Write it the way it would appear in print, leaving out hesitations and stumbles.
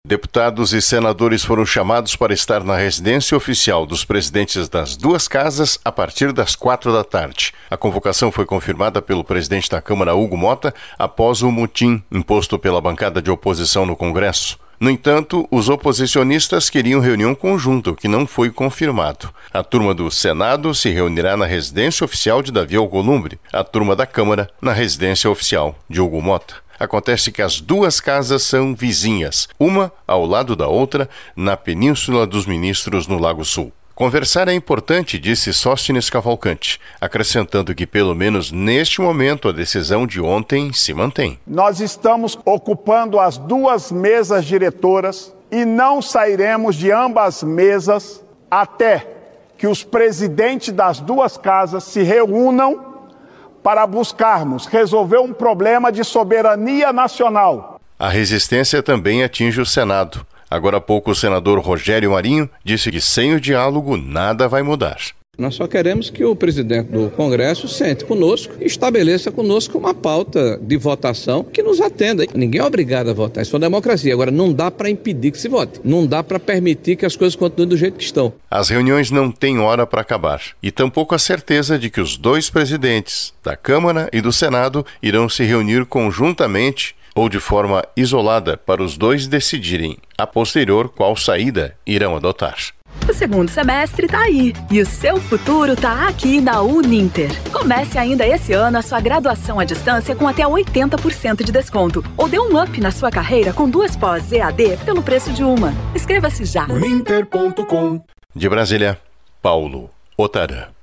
Deputados e senadores foram chamados para estar na residência oficial dos presidentes das duas casas a partir das 4 da tarde. A convocação foi confirmada pelo presidente da Câmara, Hugo Motta, após o motim imposto pela bancada de oposição no Congresso. No entanto, os oposicionistas queriam reunião conjunta, o que não foi confirmado. A turma do Senado se reunirá na residência oficial de Davi Alcolumbre, a turma da Câmara na residência oficial de Hugo Motta. Acontece que as duas casas são vizinhas, uma ao lado da outra, na Península dos Ministros, no Lago Sul. Conversar é importante, disse Sóstenes Cavalcante, acrescentando que, pelo menos neste momento, a decisão de ontem se mantém. Nós estamos ocupando as duas mesas diretoras e não sairemos de ambas mesas até que os presidentes das duas casas se reúnam para buscarmos resolver um problema de soberania nacional. A resistência também atinge o Senado. Agora há pouco, o senador Rogério Marinho disse que sem o diálogo nada vai mudar. Nós só queremos que o presidente do Congresso sente conosco e estabeleça conosco uma pauta de votação que nos atenda. Ninguém é obrigado a votar, isso é uma democracia. Agora, não dá para impedir que se vote. Não dá para permitir que as coisas continuem do jeito que estão. As reuniões não têm hora para acabar e tampouco a certeza de que os dois presidentes, da Câmara e do Senado, irão se reunir conjuntamente ou de forma isolada para os dois decidirem, a posterior, qual saída irão adotar. O segundo semestre tá aí e o seu futuro tá aqui na Uninter. Comece ainda esse ano a sua graduação à distância com até 80% de desconto. Ou dê um up na sua carreira com 2 pós EAD pelo preço de uma. Inscreva-se já. Uninter.com. De Brasília, Paulo Otarã.